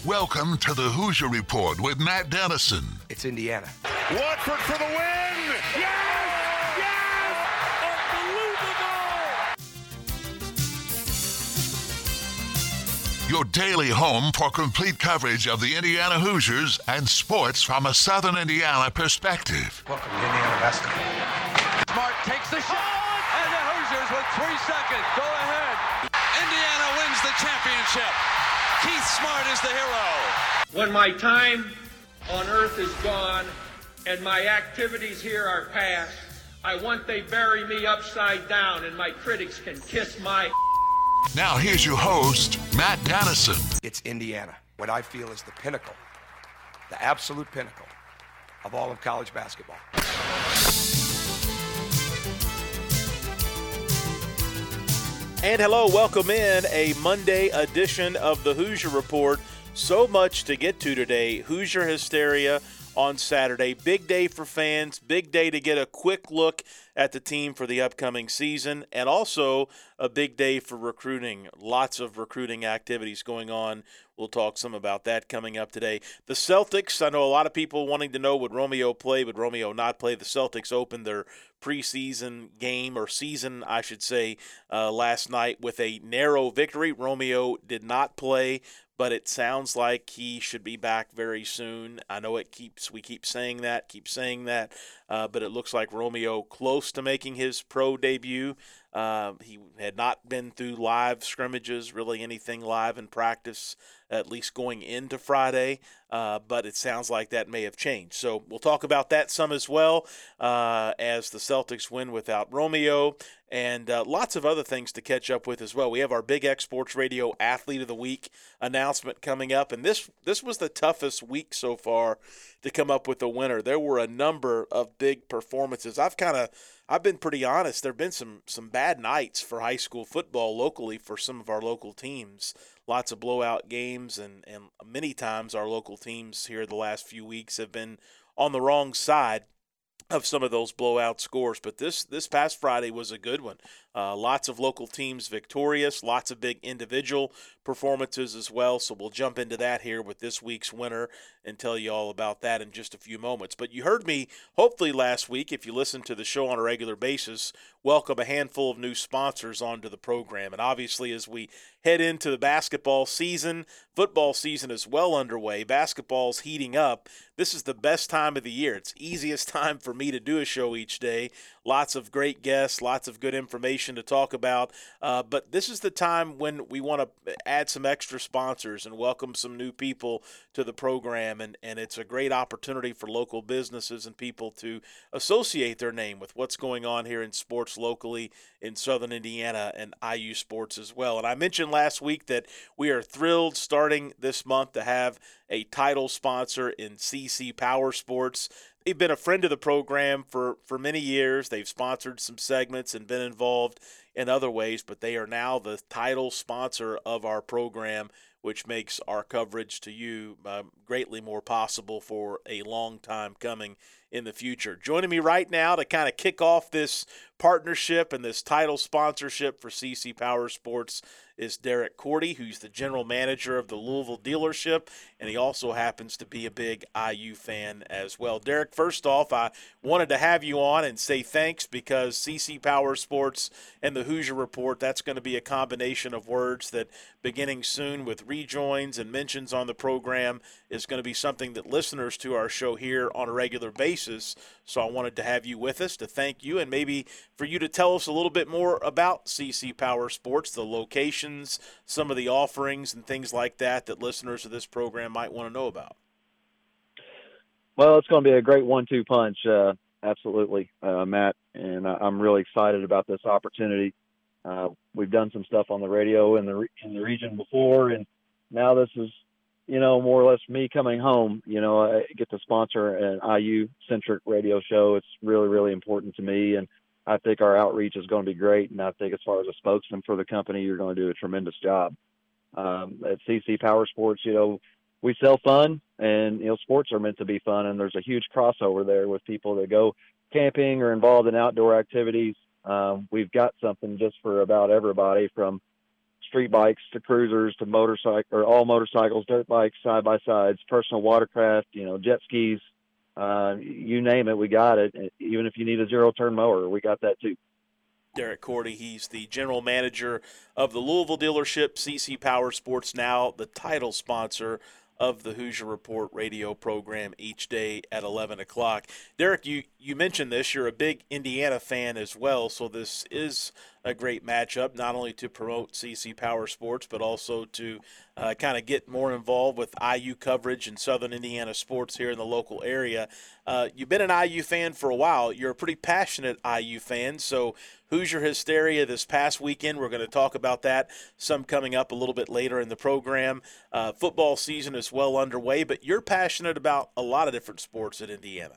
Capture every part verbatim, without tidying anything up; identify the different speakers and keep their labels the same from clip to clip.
Speaker 1: Welcome to the Hoosier Report with Matt Dennison.
Speaker 2: It's Indiana.
Speaker 3: Watford for the win! Yes! Yes! Unbelievable!
Speaker 1: Your daily home for complete coverage of the Indiana Hoosiers and sports from a Southern Indiana perspective.
Speaker 2: Welcome to Indiana basketball.
Speaker 4: Smart takes the shot, and the Hoosiers with three seconds go ahead. Indiana wins the championship. Keith Smart is the hero.
Speaker 5: When my time on earth is gone and my activities here are past, I want they bury me upside down and my critics can kiss my...
Speaker 1: Now here's your host, Matt Dennison.
Speaker 2: It's Indiana, what I feel is the pinnacle, the absolute pinnacle of all of college basketball.
Speaker 6: And hello, welcome in a Monday edition of the Hoosier Report. So much to get to today. Hoosier hysteria on Saturday. Big day for fans. Big day to get a quick look at the team for the upcoming season. And also a big day for recruiting. Lots of recruiting activities going on. We'll talk some about that coming up today. The Celtics, I know a lot of people wanting to know, would Romeo play, would Romeo not play? The Celtics opened their preseason game, or season, I should say, uh, last night with a narrow victory. Romeo did not play, but it sounds like he should be back very soon. I know it keeps we keep saying that, keep saying that, uh, but it looks like Romeo close to making his pro debut. Uh, he had not been through live scrimmages, really anything live in practice, at least going into Friday, uh, but it sounds like that may have changed. So we'll talk about that some as well uh, as the Celtics win without Romeo, and uh, lots of other things to catch up with as well. We have our Big X Sports Radio Athlete of the Week announcement coming up, and this this was the toughest week so far to come up with a winner. There were a number of big performances. I've kind of I've been pretty honest. There have been some some bad nights for high school football locally for some of our local teams. Lots of blowout games, and, and many times our local teams here the last few weeks have been on the wrong side of some of those blowout scores. But this this past Friday was a good one. Uh, lots of local teams victorious, lots of big individual performances as well. So we'll jump into that here with this week's winner and tell you all about that in just a few moments. But you heard me, hopefully last week, if you listen to the show on a regular basis, welcome a handful of new sponsors onto the program. And obviously as we head into the basketball season, football season is well underway, basketball's heating up. This is the best time of the year. It's easiest time for me to do a show each day. Lots of great guests, lots of good information to talk about. Uh, but this is the time when we want to add some extra sponsors and welcome some new people to the program. And, and it's a great opportunity for local businesses and people to associate their name with what's going on here in sports locally in Southern Indiana and I U sports as well. And I mentioned last week that we are thrilled starting this month to have a title sponsor in C C Power Sports. They've been a friend of the program for, for many years. They've sponsored some segments and been involved in other ways, but they are now the title sponsor of our program, which makes our coverage to you uh, greatly more possible for a long time coming in the future. Joining me right now to kind of kick off this partnership and this title sponsorship for C C Power Sports is Derek Cordy, who's the general manager of the Louisville dealership, and he also happens to be a big I U fan as well. Derek, first off, I wanted to have you on and say thanks, because C C Power Sports and the Hoosier Report, that's going to be a combination of words that beginning soon with rejoins and mentions on the program is going to be something that listeners to our show here on a regular basis. So I wanted to have you with us to thank you, and maybe for you to tell us a little bit more about C C Power Sports, the locations, some of the offerings and things like that that listeners of this program might want to know about.
Speaker 7: Well, it's going to be a great one two punch, uh, absolutely, uh, Matt, and I'm really excited about this opportunity. Uh, we've done some stuff on the radio in the re- in the region before, and now this is, you know, more or less me coming home. You know, I get to sponsor an I U-centric radio show. It's really, really important to me, and I think our outreach is going to be great, and I think as far as a spokesman for the company, you're going to do a tremendous job. Um, at C C Power Sports, you know, we sell fun, and, you know, sports are meant to be fun, and there's a huge crossover there with people that go camping or involved in outdoor activities. Um, we've got something just for about everybody, from street bikes to cruisers to motorcycle or all motorcycles, dirt bikes, side by sides, personal watercraft, you know, jet skis, uh, you name it, we got it. Even if you need a zero turn mower, we got that too.
Speaker 6: Derek Cordy, he's the general manager of the Louisville dealership, C C Power Sports, now the title sponsor of the Hoosier Report radio program each day at eleven o'clock. Derek, you, you mentioned this. You're a big Indiana fan as well, so this is a great matchup, not only to promote C C Power Sports, but also to uh, kind of get more involved with I U coverage and Southern Indiana sports here in the local area. Uh, you've been an I U fan for a while. You're a pretty passionate I U fan, so Hoosier Hysteria this past weekend. We're going to talk about that, some coming up a little bit later in the program. Uh, football season is well underway, but you're passionate about a lot of different sports at Indiana.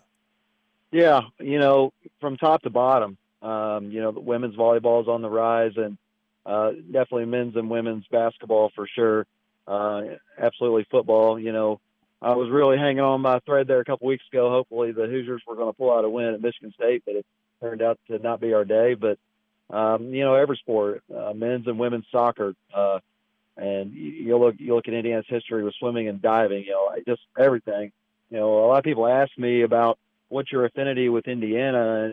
Speaker 7: Yeah, you know, from top to bottom, um, you know, the women's volleyball is on the rise, and uh, definitely men's and women's basketball for sure. Uh, absolutely football. You know, I was really hanging on my thread there a couple weeks ago. Hopefully the Hoosiers were going to pull out a win at Michigan State, but it turned out to not be our day. But, um, you know, every sport, uh, men's and women's soccer, uh, and you, you look you look at Indiana's history with swimming and diving, you know, just everything. You know, a lot of people ask me about what's your affinity with Indiana.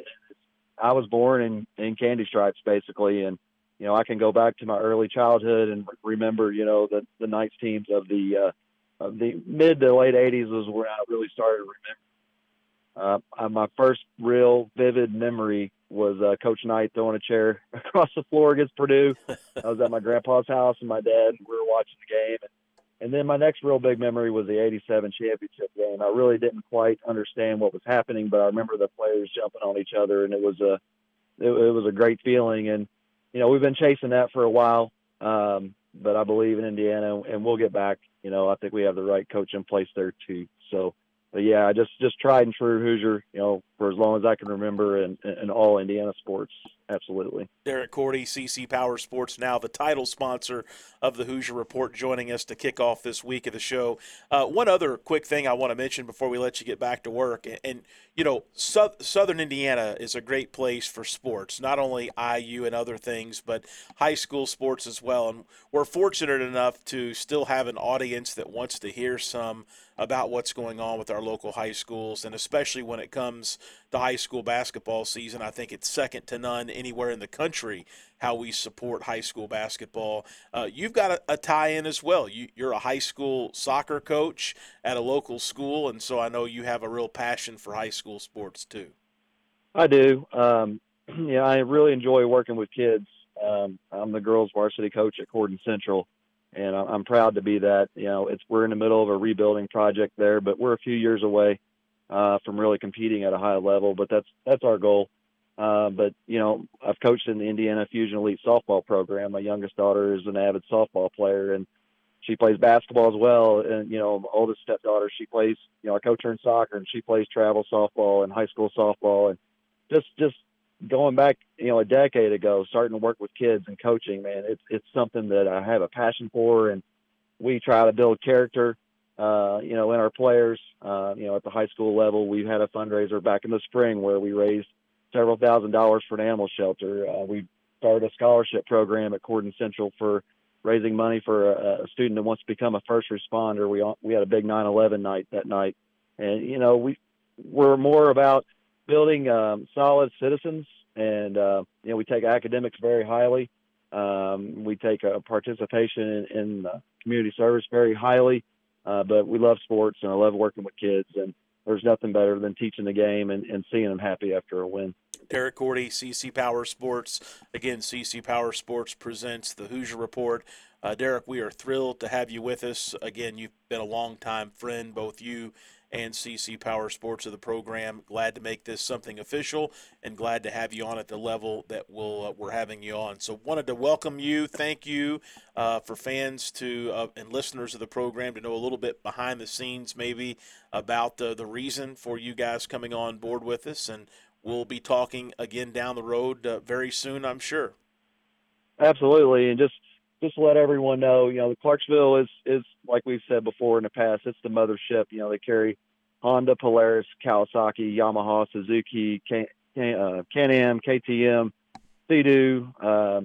Speaker 7: I was born in, in Candy Stripes, basically, and, you know, I can go back to my early childhood and remember, you know, the, the Knights teams of the uh, of the mid to late eighties was where I really started remembering. Uh, my first real vivid memory was uh, Coach Knight throwing a chair across the floor against Purdue. I was at my grandpa's house and my dad, and we were watching the game. And, and then my next real big memory was the eighty-seven championship game. I really didn't quite understand what was happening, but I remember the players jumping on each other, and it was a it, it was a great feeling. And you know, we've been chasing that for a while, um, but I believe in Indiana, and we'll get back. You know, I think we have the right coach in place there too. So, but yeah, just just tried and true Hoosier, you know, for as long as I can remember, in, in all Indiana sports. Absolutely.
Speaker 6: Derek Cordy, C C Power Sports, now the title sponsor of the Hoosier Report, joining us to kick off this week of the show. Uh, one other quick thing I want to mention before we let you get back to work. And, and you know, so, Southern Indiana is a great place for sports, not only I U and other things, but high school sports as well. And we're fortunate enough to still have an audience that wants to hear some about what's going on with our local high schools, and especially when it comes to high school basketball season. I think it's second to none anywhere in the country how we support high school basketball. Uh, you've got a, a tie-in as well. You, you're a high school soccer coach at a local school, and so I know you have a real passion for high school sports too.
Speaker 7: I do. Um, yeah, I really enjoy working with kids. Um, I'm the girls varsity coach at Corden Central, and I'm proud to be that. You know, it's we're in the middle of a rebuilding project there, but we're a few years away uh, from really competing at a high level. But that's that's our goal. Uh, but you know, I've coached in the Indiana Fusion Elite softball program. My youngest daughter is an avid softball player, and she plays basketball as well. And you know, my oldest stepdaughter, she plays. You know, I coach her in soccer, and she plays travel softball and high school softball. And just just going back, you know, a decade ago, starting to work with kids and coaching, man, it's it's something that I have a passion for, and we try to build character, uh, you know, in our players. Uh, you know, at the high school level, we had a fundraiser back in the spring where we raised several thousand dollars for an animal shelter. Uh, we started a scholarship program at Corden Central for raising money for a, a student that wants to become a first responder. We we had a big nine eleven night that night, and you know, we we're more about building um, solid citizens, and uh, you know, we take academics very highly. Um, we take a participation in, in uh, community service very highly, uh, but we love sports, and I love working with kids, and there's nothing better than teaching the game and, and seeing them happy after a win.
Speaker 6: Derek Cordy, C C Power Sports. Again, C C Power Sports presents the Hoosier Report. Uh, Derek, we are thrilled to have you with us. Again, you've been a longtime friend, both you and C C Power Sports of the program. Glad to make this something official, and glad to have you on at the level that we'll, uh, we're having you on. So wanted to welcome you. Thank you uh, for fans to uh, and listeners of the program to know a little bit behind the scenes maybe about uh, the reason for you guys coming on board with us, and we'll be talking again down the road uh, very soon, I'm sure.
Speaker 7: Absolutely, and just just to let everyone know, you know, Clarksville is, is like we've said before in the past, it's the mothership. You know, they carry Honda, Polaris, Kawasaki, Yamaha, Suzuki, Can, uh, Can-Am, K T M, Sea-Doo, um,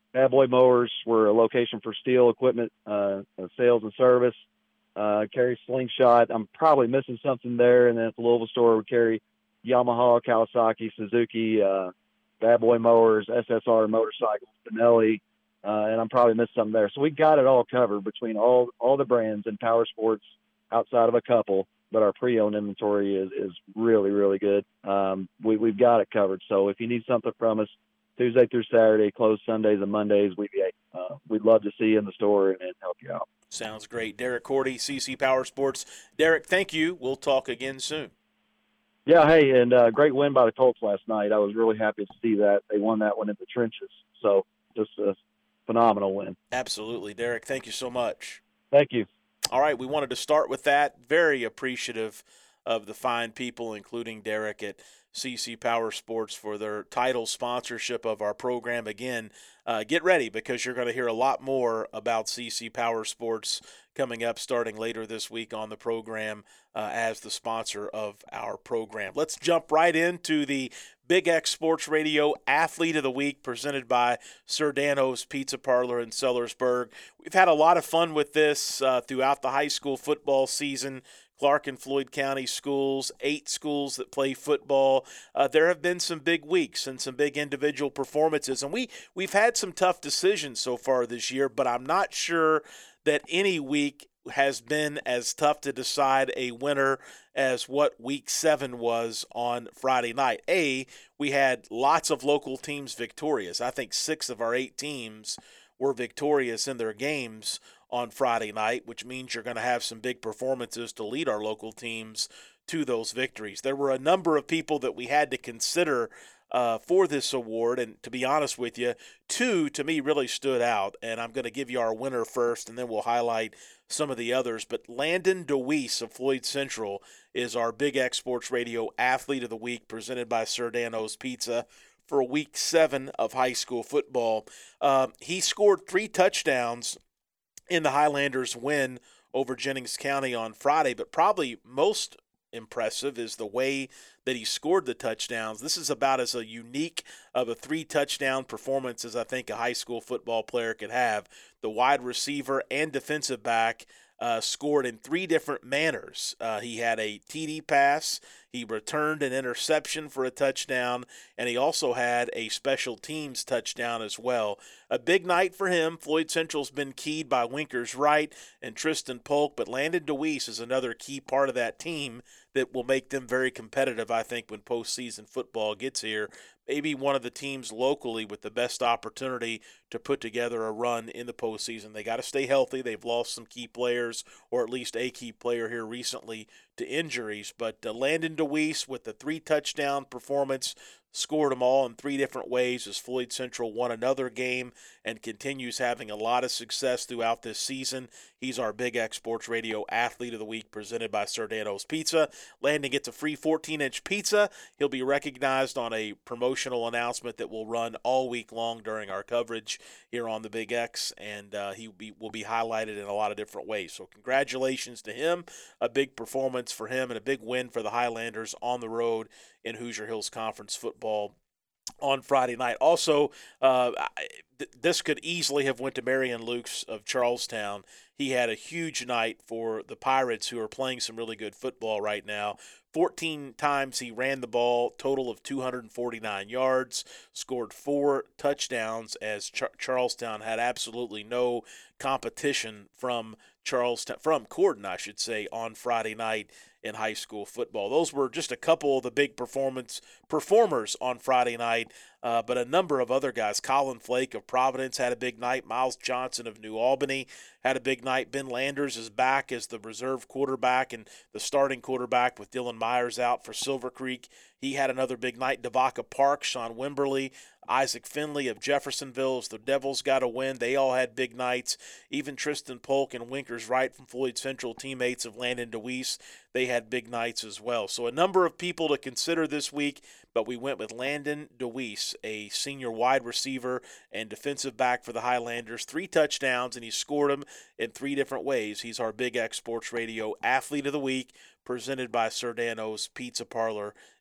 Speaker 7: Bad Boy Mowers, we're a location for steel equipment, uh, sales and service. Uh, carry Slingshot. I'm probably missing something there. And then at the Louisville store, we carry Yamaha, Kawasaki, Suzuki, uh, Bad Boy Mowers, S S R motorcycles, Benelli, uh, and I'm probably missing something there. So we got it all covered between all all the brands and power sports outside of a couple, but our pre-owned inventory is, is really, really good. Um, we, we've got it covered. So if you need something from us, Tuesday through Saturday, closed Sundays and Mondays, we'd, be, uh, we'd love to see you in the store and, and help you out.
Speaker 6: Sounds great. Derek Cordy, C C Power Sports. Derek, thank you. We'll talk again soon.
Speaker 7: Yeah, hey, and uh, great win by the Colts last night. I was really happy to see that. They won that one in the trenches. So just a phenomenal win.
Speaker 6: Absolutely. Derek, thank you so much.
Speaker 7: Thank you.
Speaker 6: All right, we wanted to start with that. Very appreciative of the fine people, including Derek at C C Power Sports, for their title sponsorship of our program. Again, uh, get ready because you're going to hear a lot more about C C Power Sports coming up starting later this week on the program uh, as the sponsor of our program. Let's jump right into the Big X Sports Radio Athlete of the Week presented by Sir Dano's Pizza Parlor in Sellersburg. We've had a lot of fun with this uh, throughout the high school football season. Clark and Floyd County schools, eight schools that play football. Uh, there have been some big weeks and some big individual performances, and we, we've had some tough decisions so far this year, but I'm not sure that any week has been as tough to decide a winner as what week seven was on Friday night. A, we had lots of local teams victorious. I think six of our eight teams were victorious in their games on Friday night, which means you're going to have some big performances to lead our local teams to those victories. There were a number of people that we had to consider uh, for this award, and to be honest with you, two to me really stood out, and I'm going to give you our winner first, and then we'll highlight some of the others. But Landon DeWeese of Floyd Central is our Big X Sports Radio Athlete of the Week presented by Sir Dano's Pizza for week seven of high school football. Uh, he scored three touchdowns in the Highlanders' win over Jennings County on Friday, but probably most impressive is the way that he scored the touchdowns. This is about as a unique of a three-touchdown performance as I think a high school football player could have. The wide receiver and defensive back uh, scored in three different manners. Uh, he had a T D pass, he returned an interception for a touchdown, and he also had a special teams touchdown as well. A big night for him. Floyd Central's been keyed by Winkers Wright and Tristan Polk, but Landon DeWeese is another key part of that team that will make them very competitive, I think, when postseason football gets here. Maybe one of the teams locally with the best opportunity to put together a run in the postseason. They got to stay healthy. They've lost some key players, or at least a key player here recently to injuries. But uh, Landon DeWeese with the three-touchdown performance scored them all in three different ways as Floyd Central won another game and continues having a lot of success throughout this season. He's our Big X Sports Radio Athlete of the Week presented by Sir Dano's Pizza. Landon gets a free fourteen-inch pizza. He'll be recognized on a promotional announcement that will run all week long during our coverage here on the Big X, and uh, he will be, will be highlighted in a lot of different ways. So congratulations to him. A big performance for him and a big win for the Highlanders on the road in Hoosier Hills Conference football on Friday night. Also, uh, th- this could easily have went to Marion Lukes of Charlestown. He had a huge night for the Pirates, who are playing some really good football right now. fourteen times he ran the ball, total of two hundred forty-nine yards, scored four touchdowns as Char- Charlestown had absolutely no competition from Charlestown, from Corden, I should say, on Friday night in high school football. Those were just a couple of the big performance performers on Friday night, uh, but a number of other guys. Colin Flake of Providence had a big night. Miles Johnson of New Albany had a big night. Ben Landers is back as the reserve quarterback and the starting quarterback with Dylan Myers out for Silver Creek. He had another big night. Devaka Park, Sean Wimberly, Isaac Finley of Jeffersonville as the Devils got a win. They all had big nights. Even Tristan Polk and Winkers Wright from Floyd Central, teammates of Landon DeWeese, they had big nights as well. So a number of people to consider this week, but we went with Landon DeWeese, a senior wide receiver and defensive back for the Highlanders. Three touchdowns, and he scored them in three different ways. He's our Big X Sports Radio Athlete of the Week, presented by Sir Dano's Pizza Parlor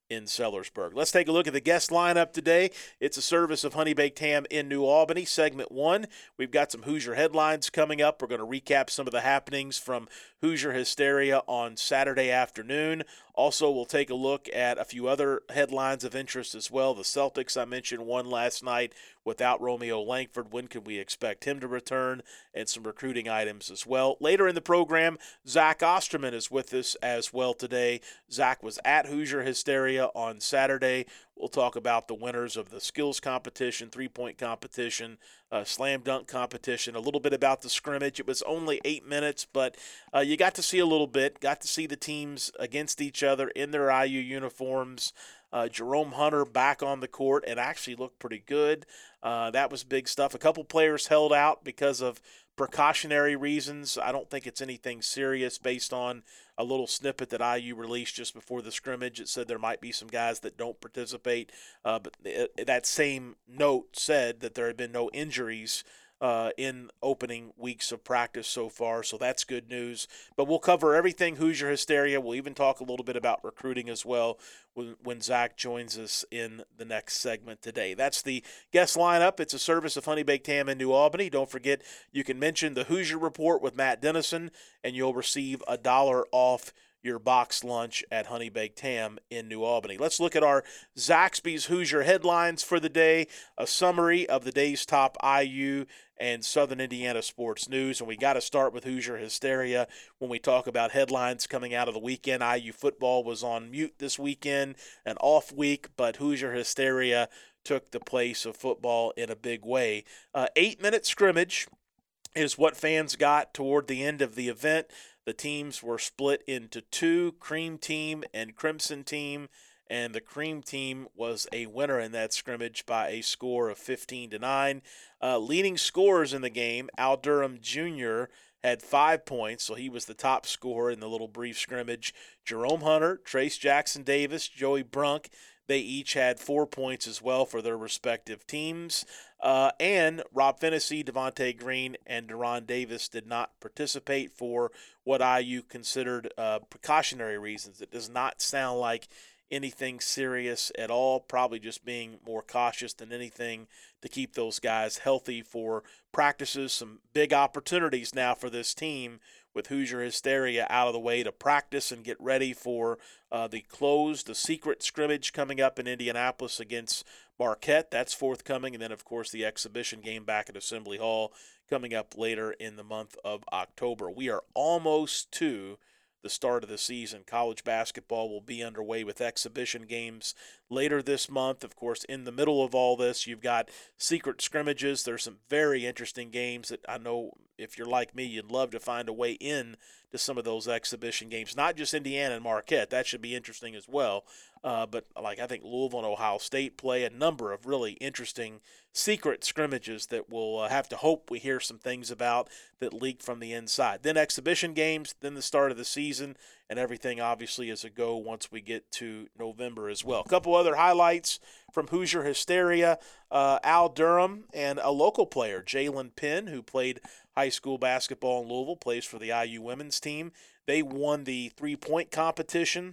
Speaker 6: in Sellersburg. Let's take a look at the guest lineup today. It's a service of Honey Baked Ham in New Albany. Segment one, we've got some Hoosier headlines coming up. We're going to recap some of the happenings from Hoosier Hysteria on Saturday afternoon. Also, we'll take a look at a few other headlines of interest as well. The Celtics, I mentioned, won last night without Romeo Langford. When can we expect him to return? And some recruiting items as well. Later in the program, Zach Osterman is with us as well today. Zach was at Hoosier Hysteria on Saturday. We'll talk about the winners of the skills competition, three-point competition, uh, slam dunk competition, a little bit about the scrimmage. It was only eight minutes, but uh, you got to see a little bit, got to see the teams against each other in their I U uniforms. Uh, Jerome Hunter back on the court and actually looked pretty good. Uh, that was big stuff. A couple players held out because of precautionary reasons. I don't think it's anything serious based on a little snippet that I U released just before the scrimmage. It said there might be some guys that don't participate, uh, but it, that same note said that there had been no injuries uh, in opening weeks of practice so far, so that's good news. But we'll cover everything Hoosier Hysteria. We'll even talk a little bit about recruiting as well when, when Zach joins us in the next segment today. That's the guest lineup. It's a service of Honey Baked Ham in New Albany. Don't forget, you can mention the Hoosier Report with Matt Dennison, and you'll receive a dollar off your box lunch at Honey Baked Ham in New Albany. Let's look at our Zaxby's Hoosier headlines for the day, a summary of the day's top I U and Southern Indiana sports news. And we got to start with Hoosier Hysteria when we talk about headlines coming out of the weekend. I U football was on mute this weekend, an off week, but Hoosier Hysteria took the place of football in a big way. Uh, eight-minute scrimmage is what fans got toward the end of the event. The teams were split into two, Cream Team and Crimson Team, and the Cream Team was a winner in that scrimmage by a score of fifteen to nine. Uh, leading scorers in the game, Al Durham Junior had five points, so he was the top scorer in the little brief scrimmage. Jerome Hunter, Trace Jackson Davis, Joey Brunk, they each had four points as well for their respective teams. Uh, and Rob Fennessy, Devontae Green, and Deron Davis did not participate for what I U considered uh, precautionary reasons. It does not sound like anything serious at all, probably just being more cautious than anything to keep those guys healthy for practices. Some big opportunities now for this team with Hoosier Hysteria out of the way to practice and get ready for uh, the closed, the secret scrimmage coming up in Indianapolis against Marquette. That's forthcoming. And then, of course, the exhibition game back at Assembly Hall coming up later in the month of October. We are almost to the start of the season. College basketball will be underway with exhibition games later this month. Of course, in the middle of all this, you've got secret scrimmages. There's some very interesting games that I know if you're like me, you'd love to find a way in to some of those exhibition games. Not just Indiana and Marquette. That should be interesting as well. Uh, but like I think Louisville and Ohio State play a number of really interesting secret scrimmages that we'll uh, have to hope we hear some things about that leak from the inside. Then exhibition games, then the start of the season, and everything obviously is a go once we get to November as well. A couple other highlights from Hoosier Hysteria. Uh, Al Durham and a local player, Jalen Penn, who played high school basketball in Louisville, plays for the I U women's team. They won the three-point competition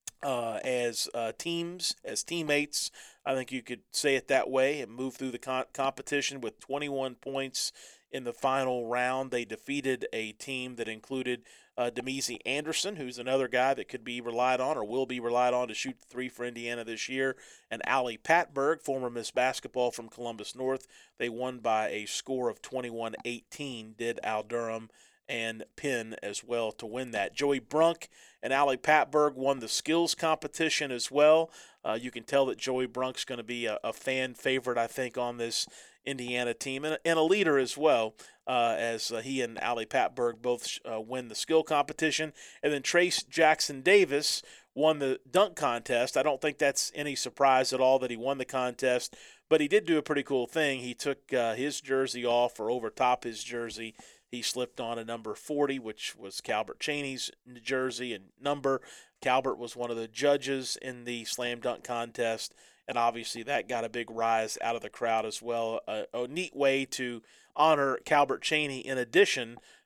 Speaker 6: uh, as uh, teams, as teammates. I think you could say it that way, and move through the con- competition with twenty-one points in the final round. They defeated a team that included uh, Demezi Anderson, who's another guy that could be relied on or will be relied on to shoot the three for Indiana this year, and Allie Patberg, former Miss Basketball from Columbus North. They won by a score of twenty-one eighteen, did Al Durham and Penn as well to win that. Joey Brunk and Allie Patberg won the skills competition as well. Uh, you can tell that Joey Brunk's going to be a, a fan favorite, I think, on this Indiana team, and, and a leader as well, uh, as uh, he and Allie Patberg both uh, win the skill competition. And then Trace Jackson Davis won the dunk contest. I don't think that's any surprise at all that he won the contest, but he did do a pretty cool thing. He took uh, his jersey off, or over top his jersey, he slipped on a number forty, which was Calbert Cheney's jersey and number. Calbert was one of the judges in the slam dunk contest, and obviously that got a big rise out of the crowd as well. A, a neat way to honor Calbert Cheney in addition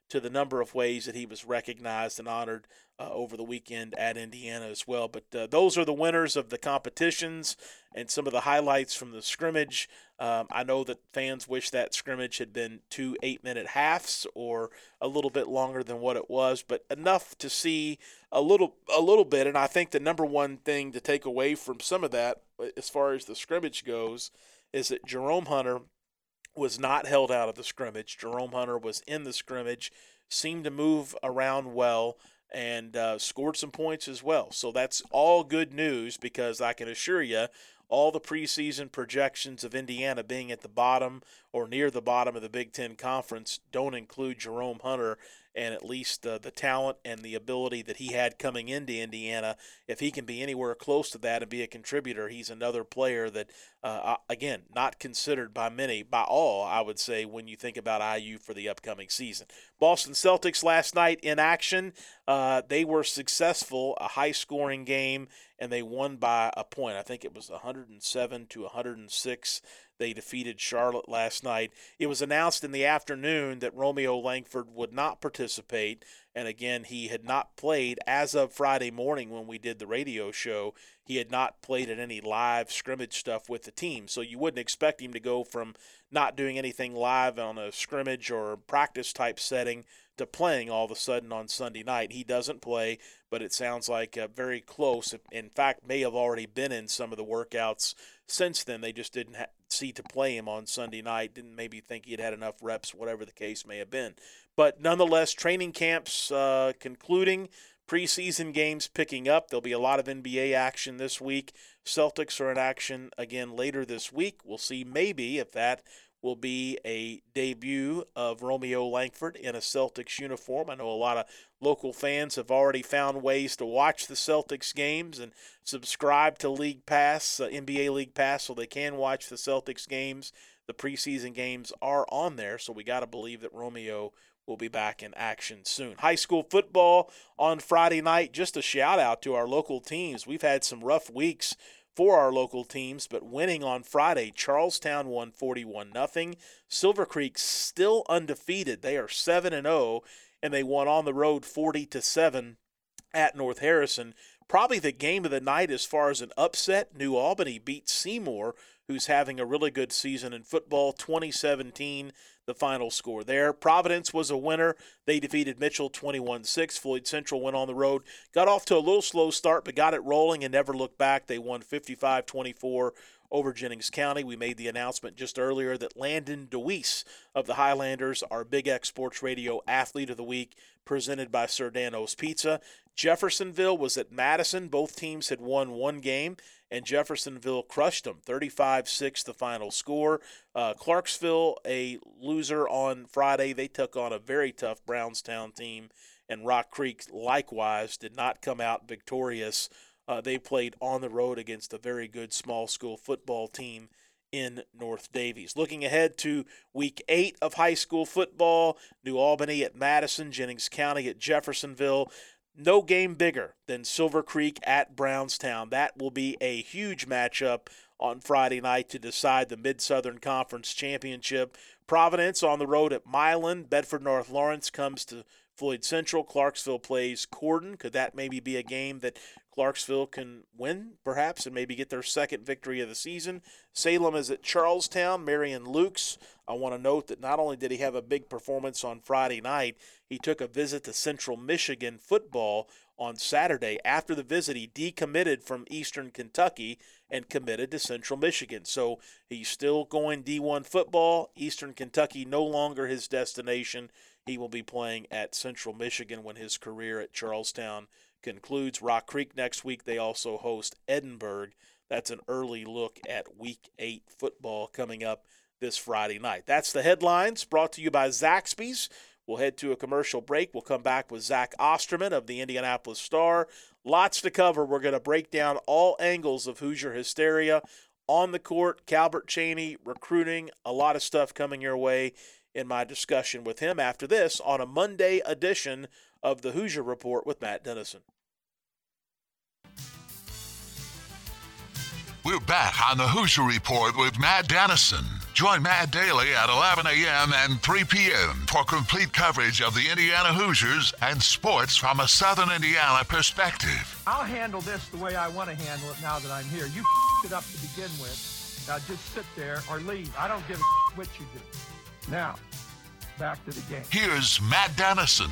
Speaker 6: to the number of ways that he was recognized and honored uh, over the weekend at Indiana as well. But uh, those are the winners of the competitions and some of the highlights from the scrimmage. Um, I know that fans wish that scrimmage had been two eight-minute halves or a little bit longer than what it was, but enough to see a little a little bit. And I think the number one thing to take away from some of that, as far as the scrimmage goes, is that Jerome Hunter was not held out of the scrimmage. Jerome Hunter was in the scrimmage, seemed to move around well, and uh, scored some points as well. So that's all good news, because I can assure you all the preseason projections of Indiana being at the bottom or near the bottom of the Big Ten Conference don't include Jerome Hunter and at least uh, the talent and the ability that he had coming into Indiana. If he can be anywhere close to that and be a contributor, he's another player that, uh, again, not considered by many, by all, I would say, when you think about I U for the upcoming season. Boston Celtics last night in action. Uh, they were successful, a high-scoring game, and they won by a point. I think it was one hundred seven to one hundred six. They defeated Charlotte last night. It was announced in the afternoon that Romeo Langford would not participate, and again, he had not played as of Friday morning when we did the radio show. He had not played at any live scrimmage stuff with the team, so you wouldn't expect him to go from not doing anything live on a scrimmage or practice-type setting to playing all of a sudden on Sunday night. He doesn't play, but it sounds like uh, very close. In fact, may have already been in some of the workouts since then. They just didn't ha- see to play him on Sunday night, didn't maybe think he had had enough reps, whatever the case may have been. But nonetheless, training camps uh, concluding, preseason games picking up. There'll be a lot of N B A action this week. Celtics are in action again later this week. We'll see maybe if that will be a debut of Romeo Langford in a Celtics uniform. I know a lot of local fans have already found ways to watch the Celtics games and subscribe to League Pass, uh, N B A League Pass, so they can watch the Celtics games. The preseason games are on there, so we got to believe that Romeo will be back in action soon. High school football on Friday night. Just a shout out to our local teams. We've had some rough weeks for our local teams, but winning on Friday, Charlestown won forty-one nothing. Silver Creek still undefeated. They are seven and oh, and they won on the road forty to seven at North Harrison. Probably the game of the night as far as an upset. New Albany beat Seymour, who's having a really good season in football, twenty seventeen, the final score there. Providence was a winner. They defeated Mitchell twenty-one six. Floyd Central went on the road. Got off to a little slow start, but got it rolling and never looked back. They won fifty-five twenty-four over Jennings County. We made the announcement just earlier that Landon DeWeese of the Highlanders, our Big X Sports Radio Athlete of the Week, presented by Sardano's Pizza. Jeffersonville was at Madison. Both teams had won one game, and Jeffersonville crushed them, thirty-five six the final score. Uh, Clarksville, a loser on Friday. They took on a very tough Brownstown team, and Rock Creek likewise did not come out victorious. Uh, they played on the road against a very good small school football team in North Davies. Looking ahead to week eight of high school football, New Albany at Madison, Jennings County at Jeffersonville. No game bigger than Silver Creek at Brownstown. That will be a huge matchup on Friday night to decide the Mid-Southern Conference Championship. Providence on the road at Milan. Bedford North Lawrence comes to Floyd Central. Clarksville plays Corden. Could that maybe be a game that Clarksville can win, perhaps, and maybe get their second victory of the season? Salem is at Charlestown. Marion Lukes. I want to note that not only did he have a big performance on Friday night, he took a visit to Central Michigan football on Saturday. After the visit, he decommitted from Eastern Kentucky and committed to Central Michigan. So he's still going D one football. Eastern Kentucky no longer his destination. He will be playing at Central Michigan when his career at Charlestown concludes. Rock Creek next week. They also host Edinburgh. That's an early look at week eight football coming up this Friday night. That's the headlines brought to you by Zaxby's. We'll head to a commercial break. We'll come back with Zach Osterman of the Indianapolis Star. Lots to cover. We're going to break down all angles of Hoosier hysteria on the court, Calbert Chaney, recruiting, a lot of stuff coming your way in my discussion with him after this on a Monday edition of the Hoosier Report with Matt Dennison.
Speaker 1: We're back on the Hoosier Report with Matt Dennison. Join Matt Daly at eleven a.m. and three p.m. for complete coverage of the Indiana Hoosiers and sports from a Southern Indiana perspective.
Speaker 5: I'll handle this the way I want to handle it now that I'm here. You it up to begin with. Now just sit there or leave. I don't give a what you do. Now, back to the game.
Speaker 1: Here's Matt Dennison.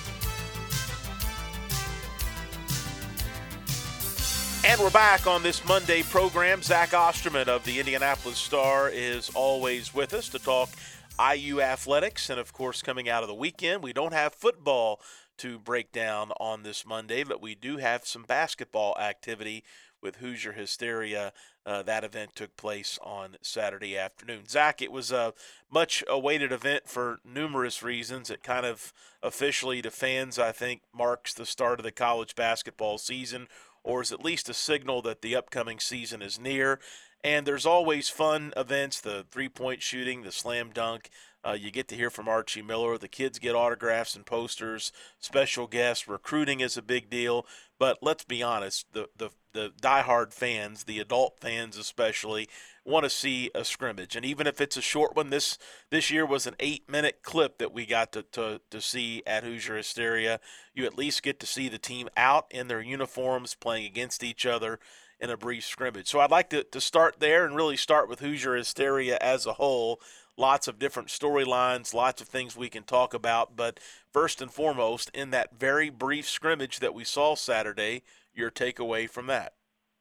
Speaker 6: And we're back on this Monday program. Zach Osterman of the Indianapolis Star is always with us to talk I U athletics. And, of course, coming out of the weekend, we don't have football to break down on this Monday, but we do have some basketball activity with Hoosier Hysteria. Uh, that event took place on Saturday afternoon. Zach, it was a much-awaited event for numerous reasons. It kind of officially, to fans, I think, marks the start of the college basketball season, or is at least a signal that the upcoming season is near. And there's always fun events, the three-point shooting, the slam dunk. Uh, you get to hear from Archie Miller. The kids get autographs and posters, special guests. Recruiting is a big deal. But let's be honest, the, the, the diehard fans, the adult fans especially, want to see a scrimmage. And even if it's a short one, this this year was an eight-minute clip that we got to, to, to see at Hoosier Hysteria. You at least get to see the team out in their uniforms playing against each other in a brief scrimmage. So I'd like to, to start there and really start with Hoosier Hysteria as a whole. Lots of different storylines, lots of things we can talk about. But first and foremost, in that very brief scrimmage that we saw Saturday, your takeaway from that.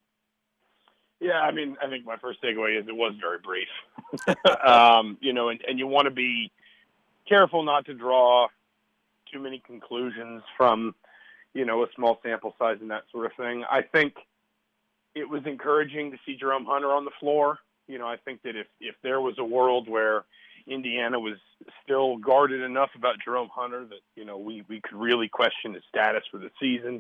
Speaker 8: Yeah, I mean, I think my first takeaway is it was very brief. um, you know, and, and you want to be careful not to draw too many conclusions from, you know, a small sample size and that sort of thing. I think it was encouraging to see Jerome Hunter on the floor. You know, I think that if, if there was a world where Indiana was still guarded enough about Jerome Hunter that, you know, we, we could really question his status for the season.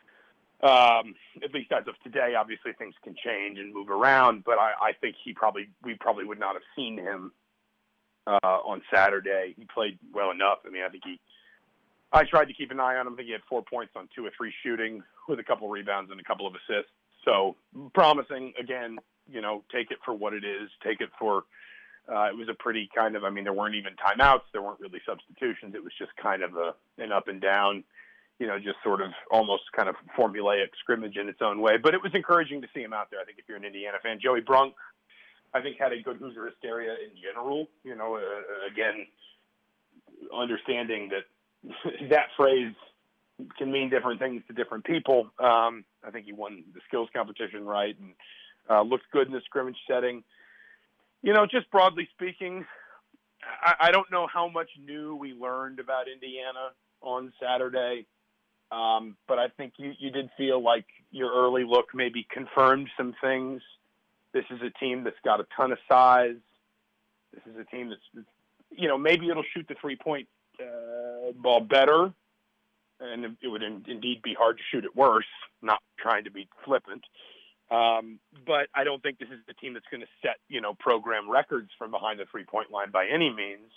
Speaker 8: Um, at least as of today, obviously things can change and move around, but I, I think he probably, we probably would not have seen him uh, on Saturday. He played well enough. I mean, I think he, I tried to keep an eye on him. I think he had four points on two or three shooting with a couple rebounds and a couple of assists. So promising, again, you know, take it for what it is. Take it for, uh, it was a pretty kind of, I mean, there weren't even timeouts. There weren't really substitutions. It was just kind of a, an up and down, you know, just sort of almost kind of formulaic scrimmage in its own way. But it was encouraging to see him out there. I think if you're an Indiana fan, Joey Brunk, I think had a good Hoosier Hysteria in general. You know, uh, again, understanding that that phrase can mean different things to different people. Um, I think he won the skills competition right and uh, looked good in the scrimmage setting. You know, just broadly speaking, I, I don't know how much new we learned about Indiana on Saturday, um, but I think you, you did feel like your early look maybe confirmed some things. This is a team that's got a ton of size. This is a team that's, you know, maybe it'll shoot the three-point uh, ball better, and it would in, indeed be hard to shoot it worse, not trying to be flippant. Um, but I don't think this is the team that's going to set, you know, program records from behind the three-point line by any means.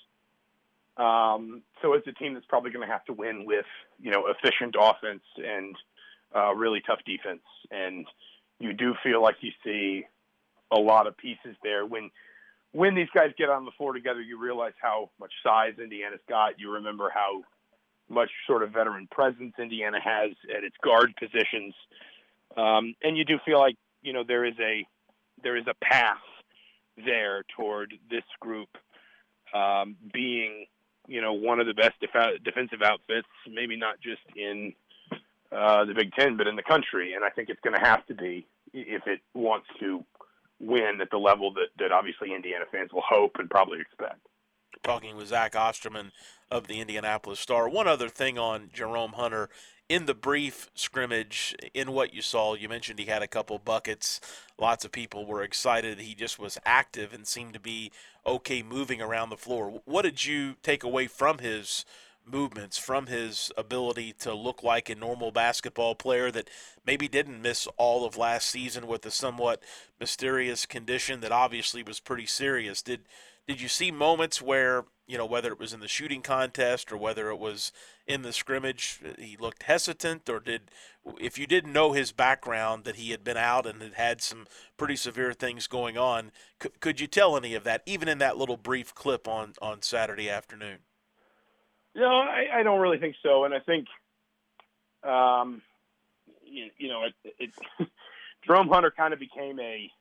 Speaker 8: Um, so it's a team that's probably going to have to win with, you know, efficient offense and uh, really tough defense. And you do feel like you see a lot of pieces there. When when these guys get on the floor together, you realize how much size Indiana's got. You remember how much sort of veteran presence Indiana has at its guard positions. Um, and you do feel like, you know, there is a there is a path there toward this group um, being, you know, one of the best def- defensive outfits, maybe not just in uh, the Big Ten, but in the country. And I think it's going to have to be if it wants to win at the level that, that obviously Indiana fans will hope and probably expect.
Speaker 6: Talking with Zach Osterman of the Indianapolis Star. One other thing on Jerome Hunter. In the brief scrimmage, in what you saw, you mentioned he had a couple buckets. Lots of people were excited. He just was active and seemed to be okay moving around the floor. What did you take away from his movements, from his ability to look like a normal basketball player that maybe didn't miss all of last season with a somewhat mysterious condition that obviously was pretty serious. Did did you see moments where, you know, whether it was in the shooting contest or whether it was in the scrimmage, he looked hesitant, or did, if you didn't know his background, that he had been out and had had some pretty severe things going on, could, could you tell any of that, even in that little brief clip on, on Saturday afternoon?
Speaker 8: No, I, I don't really think so. And I think, um, you, you know, it, it Jerome Hunter kind of became a,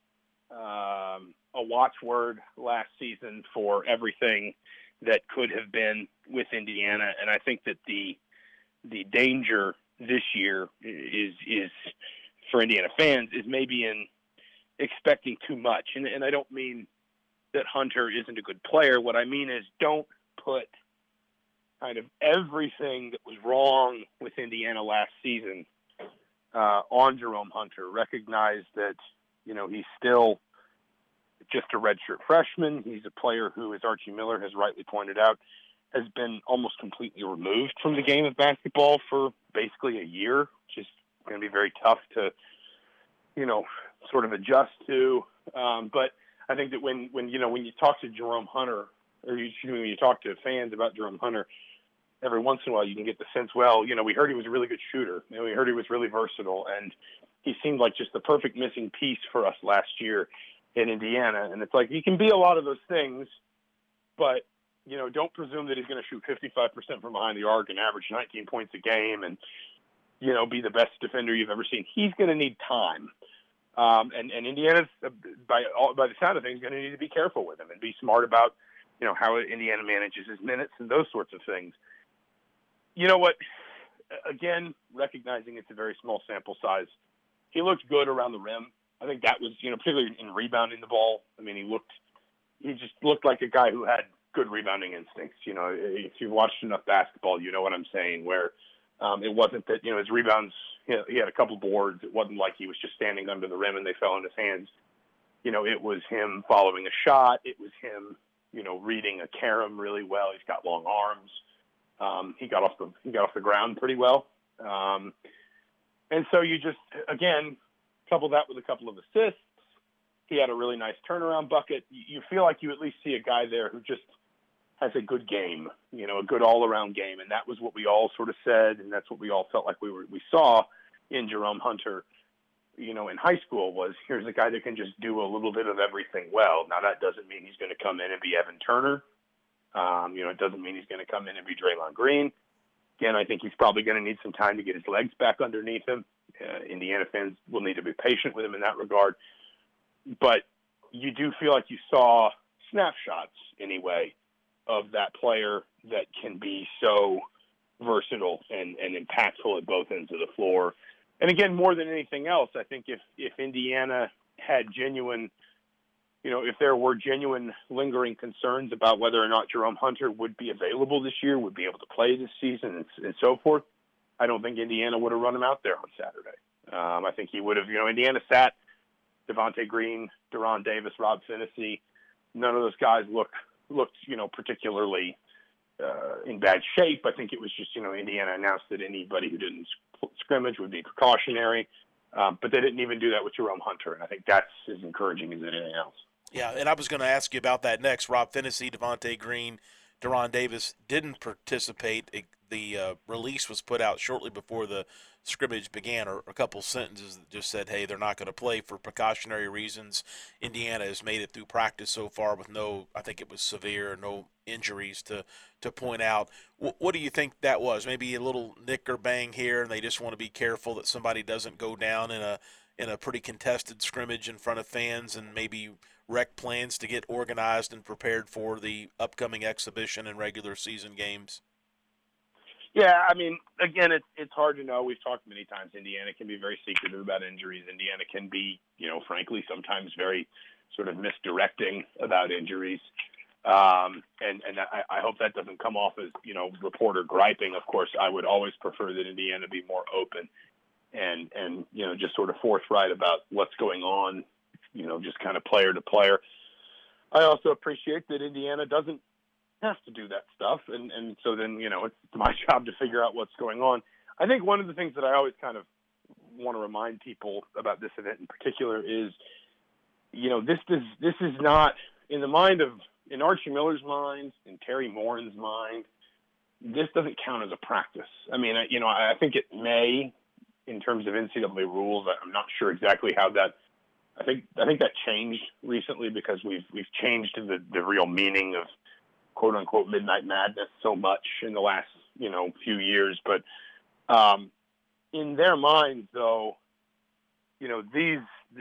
Speaker 8: um, a watchword last season for everything that could have been with Indiana. And I think that the, the danger this year is, is for Indiana fans is maybe in expecting too much. And, and I don't mean that Hunter isn't a good player. What I mean is, don't put kind of everything that was wrong with Indiana last season uh, on Jerome Hunter. Recognize that, you know, he's still just a redshirt freshman. He's a player who, as Archie Miller has rightly pointed out, has been almost completely removed from the game of basketball for basically a year, which is going to be very tough to, you know, sort of adjust to. Um, but I think that when, when, you know, when you talk to Jerome Hunter, or you, when you talk to fans about Jerome Hunter, every once in a while you can get the sense, well, you know, we heard he was a really good shooter. You know, we heard he was really versatile, and he seemed like just the perfect missing piece for us last year in Indiana. And it's like, he can be a lot of those things, but, you know, don't presume that he's going to shoot fifty-five percent from behind the arc and average nineteen points a game and, you know, be the best defender you've ever seen. He's going to need time. Um, and, and Indiana's, uh, by all, by the sound of things, going to need to be careful with him and be smart about, you know, how Indiana manages his minutes and those sorts of things. You know what? Again, recognizing it's a very small sample size, he looked good around the rim. I think that was, you know, particularly in rebounding the ball. I mean, he looked, he just looked like a guy who had good rebounding instincts. You know, if you've watched enough basketball, you know what I'm saying, where um, it wasn't that, you know, his rebounds, you know, he had a couple boards. It wasn't like he was just standing under the rim and they fell in his hands. You know, it was him following a shot. It was him, you know, reading a carom really well. He's got long arms. Um, he got off the he got off the ground pretty well, um, and so you just again couple that with a couple of assists. He had a really nice turnaround bucket. You feel like you at least see a guy there who just has a good game, you know, a good all-around game, and that was what we all sort of said, and that's what we all felt like we were we saw in Jerome Hunter, you know, in high school. Was here's a guy that can just do a little bit of everything well. Now that doesn't mean he's going to come in and be Evan Turner. Um, you know, it doesn't mean he's going to come in and be Draymond Green. Again, I think he's probably going to need some time to get his legs back underneath him. Uh, Indiana fans will need to be patient with him in that regard. But you do feel like you saw snapshots, anyway, of that player that can be so versatile and, and impactful at both ends of the floor. And again, more than anything else, I think if, if Indiana had genuine You know, if there were genuine lingering concerns about whether or not Jerome Hunter would be available this year, would be able to play this season, and, and so forth, I don't think Indiana would have run him out there on Saturday. Um, I think he would have, you know, Indiana sat Devontae Green, Deron Davis, Rob Phinisee. None of those guys looked, looked you know, particularly uh, in bad shape. I think it was just, you know, Indiana announced that anybody who didn't scrimmage would be precautionary. Um, but they didn't even do that with Jerome Hunter, and I think that's as encouraging as anything else.
Speaker 6: Yeah, and I was going to ask you about that next. Rob Phinisee, Devontae Green, Deron Davis didn't participate. It, the uh, release was put out shortly before the scrimmage began, or a couple sentences that just said, hey, they're not going to play for precautionary reasons. Indiana has made it through practice so far with no, I think it was severe, no injuries to, to point out. W- what do you think that was? Maybe a little nick or bang here, and they just want to be careful that somebody doesn't go down in a in a pretty contested scrimmage in front of fans, and maybe wreck plans to get organized and prepared for the upcoming exhibition and regular season games?
Speaker 8: Yeah, I mean, again, it's it's hard to know. We've talked many times. Indiana can be very secretive about injuries. Indiana can be, you know, frankly, sometimes very sort of misdirecting about injuries. Um, and and I, I hope that doesn't come off as, you know, reporter griping. Of course, I would always prefer that Indiana be more open and, and you know, just sort of forthright about what's going on, you know, just kind of player to player. I also appreciate that Indiana doesn't has to do that stuff. And, and so then, you know, it's my job to figure out what's going on. I think one of the things that I always kind of want to remind people about this event in particular is, you know, this is, this is not in the mind of, in Archie Miller's mind, in Terry Morin's mind, this doesn't count as a practice. I mean, you know, I think it may in terms of N C double A rules. I'm not sure exactly how that, I think, I think that changed recently because we've, we've changed the, the real meaning of quote unquote Midnight Madness so much in the last, you know, few years. But um, in their minds though, you know, these,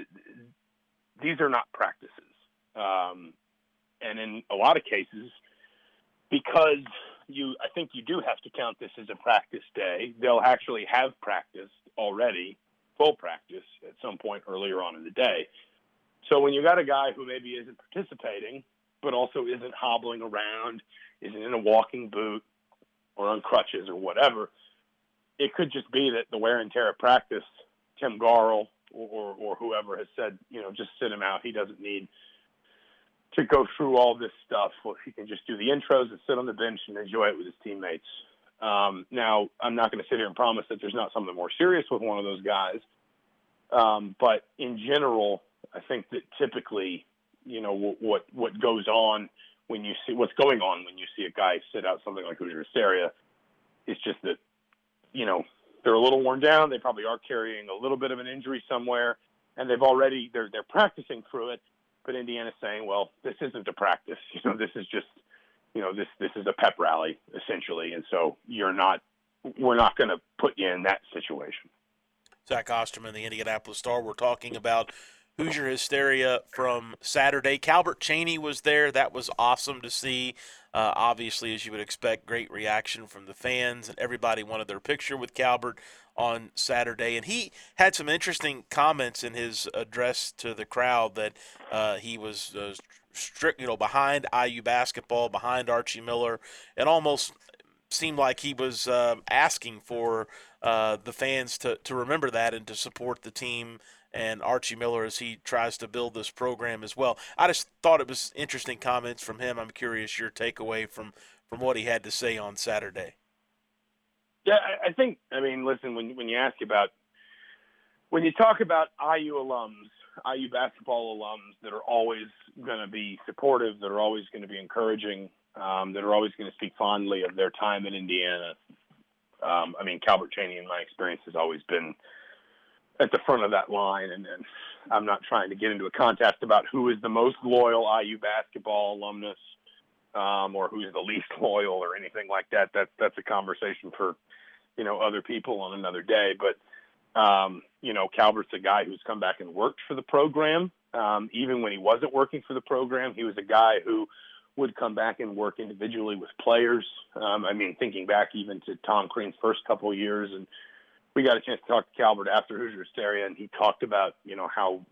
Speaker 8: these are not practices. Um, and in a lot of cases, because you, I think you do have to count this as a practice day. They'll actually have practiced already, full practice at some point earlier on in the day. So when you got a guy who maybe isn't participating, but also isn't hobbling around, isn't in a walking boot or on crutches or whatever, it could just be that the wear and tear of practice, Tim Garl or, or, or whoever has said, you know, just sit him out. He doesn't need to go through all this stuff. Well, he can just do the intros and sit on the bench and enjoy it with his teammates. Um, now, I'm not going to sit here and promise that there's not something more serious with one of those guys. Um, but in general, I think that typically, you know, what what goes on when you see what's going on when you see a guy sit out something like Hoosier Hysteria is just that, you know, they're a little worn down. They probably are carrying a little bit of an injury somewhere, and they've already they're they're practicing through it. But Indiana's saying, well, this isn't a practice. You know, this is just, you know, this this is a pep rally essentially, and so you're not, we're not going to put you in that situation.
Speaker 6: Zach Osterman, the Indianapolis Star. We're talking about Hoosier Hysteria from Saturday. Calbert Cheaney was there. That was awesome to see. Uh, obviously, as you would expect, great reaction from the fans, and everybody wanted their picture with Calbert on Saturday. And he had some interesting comments in his address to the crowd that uh, he was uh, strict, you know, behind I U basketball, behind Archie Miller. It almost seemed like he was uh, asking for uh, the fans to, to remember that and to support the team and Archie Miller as he tries to build this program as well. I just thought it was interesting comments from him. I'm curious your takeaway from, from what he had to say on Saturday.
Speaker 8: Yeah, I think, I mean, listen, when when you ask about, when you talk about I U alums, I U basketball alums that are always going to be supportive, that are always going to be encouraging, um, that are always going to speak fondly of their time in Indiana. Um, I mean, Calbert Cheaney, in my experience, has always been at the front of that line, and, and I'm not trying to get into a contest about who is the most loyal I U basketball alumnus um, or who's the least loyal or anything like that. That's that's a conversation for, you know, other people on another day. But, um, you know, Calbert's a guy who's come back and worked for the program. Um, even when he wasn't working for the program, he was a guy who would come back and work individually with players. Um, I mean, thinking back even to Tom Crean's first couple of years, and we got a chance to talk to Calbert after Hoosier Hysteria, and he talked about, you know, how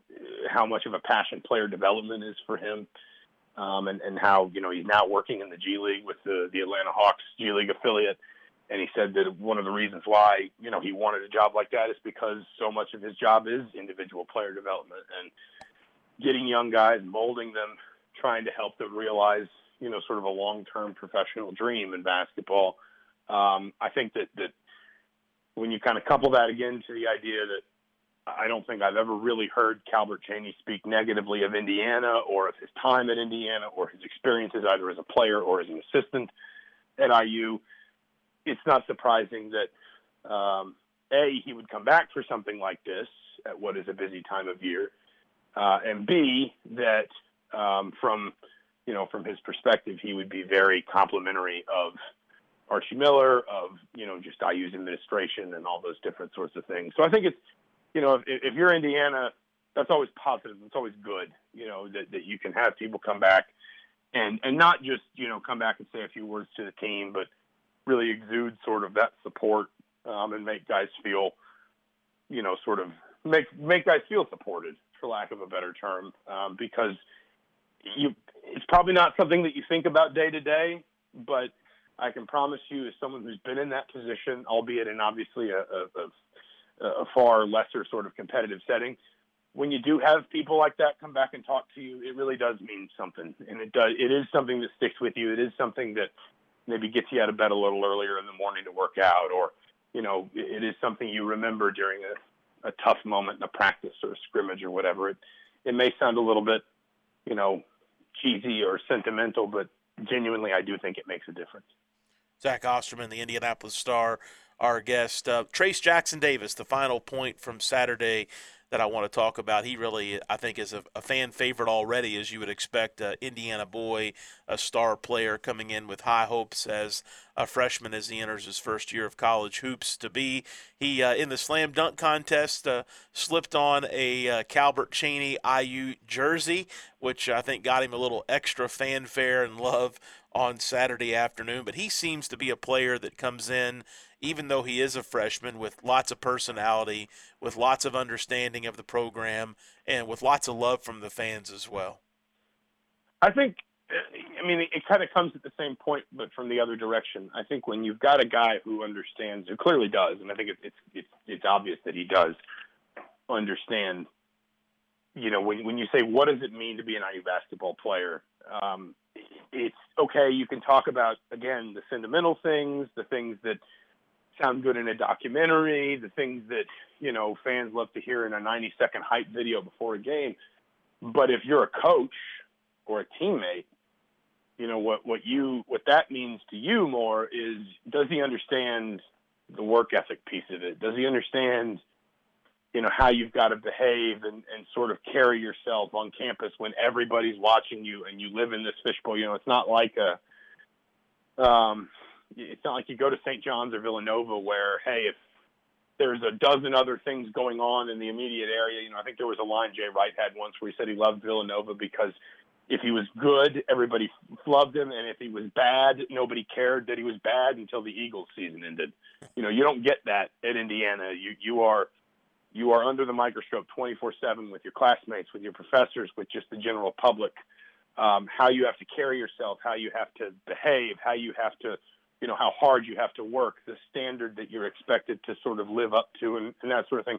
Speaker 8: how much of a passion player development is for him, um, and, and how, you know, he's now working in the G League with the, the Atlanta Hawks G League affiliate. And he said that one of the reasons why, you know, he wanted a job like that is because so much of his job is individual player development and getting young guys, molding them, trying to help them realize, you know, sort of a long-term professional dream in basketball. Um, I think that, that, when you kind of couple that again to the idea that I don't think I've ever really heard Calbert Cheaney speak negatively of Indiana or of his time at Indiana or his experiences either as a player or as an assistant at I U, it's not surprising that, um, A, he would come back for something like this at what is a busy time of year, uh, and B, that um, from, you know, from his perspective, he would be very complimentary of Archie Miller, of, you know, just I U's administration and all those different sorts of things. So I think it's, you know, if, if you're Indiana, that's always positive. It's always good, you know, that, that you can have people come back and, and not just, you know, come back and say a few words to the team, but really exude sort of that support um, and make guys feel, you know, sort of make, make guys feel supported, for lack of a better term, um, because you, it's probably not something that you think about day to day, but I can promise you, as someone who's been in that position, albeit in obviously a, a, a, a far lesser sort of competitive setting, when you do have people like that come back and talk to you, it really does mean something. And it does, it is something that sticks with you. It is something that maybe gets you out of bed a little earlier in the morning to work out, or, you know, it is something you remember during a, a tough moment in a practice or a scrimmage or whatever. It, it may sound a little bit, you know, cheesy or sentimental, but genuinely, I do think it makes a difference.
Speaker 6: Zach Osterman, the Indianapolis Star, our guest. Uh, Trayce Jackson-Davis, the final point from Saturday that I want to talk about. He really, I think, is a, a fan favorite already, as you would expect. Uh, Indiana boy, a star player coming in with high hopes as a freshman as he enters his first year of college hoops to be. He, uh, in the slam dunk contest, uh, slipped on a uh, Calbert Cheaney I U jersey, which I think got him a little extra fanfare and love on Saturday afternoon. But he seems to be a player that comes in, even though he is a freshman, with lots of personality, with lots of understanding of the program, and with lots of love from the fans as well.
Speaker 8: I think, I mean, it kind of comes at the same point, but from the other direction. I think when you've got a guy who understands, who clearly does, and I think it's it's it's obvious that he does understand, you know, when when you say, what does it mean to be an I U basketball player? Um, it's okay, you can talk about, again, the sentimental things, the things that sound good in a documentary, the things that, you know, fans love to hear in a ninety second hype video before a game. But if you're a coach or a teammate, you know, what, what you, what that means to you more is, does he understand the work ethic piece of it? Does he understand, you know, how you've got to behave and, and sort of carry yourself on campus when everybody's watching you and you live in this fishbowl? You know, it's not like a, um, it's not like you go to Saint John's or Villanova where, hey, if there's a dozen other things going on in the immediate area, you know, I think there was a line Jay Wright had once where he said he loved Villanova because if he was good, everybody loved him, and if he was bad, nobody cared that he was bad until the Eagles season ended. You know, you don't get that at Indiana. You you are you are under the microscope twenty-four seven with your classmates, with your professors, with just the general public. Um, how you have to carry yourself, how you have to behave, how you have to, you know, how hard you have to work, the standard that you're expected to sort of live up to, and, and that sort of thing.